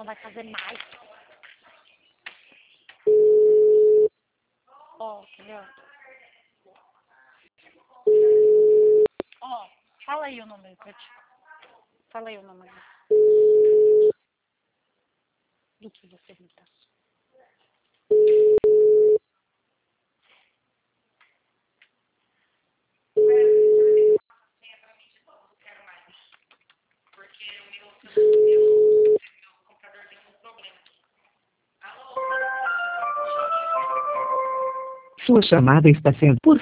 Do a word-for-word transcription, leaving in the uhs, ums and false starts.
não vai fazer mais. Ó, entendeu? Ó, fala aí o número pra ti. Fala aí o número. Do que você me dá. Sua chamada está sendo por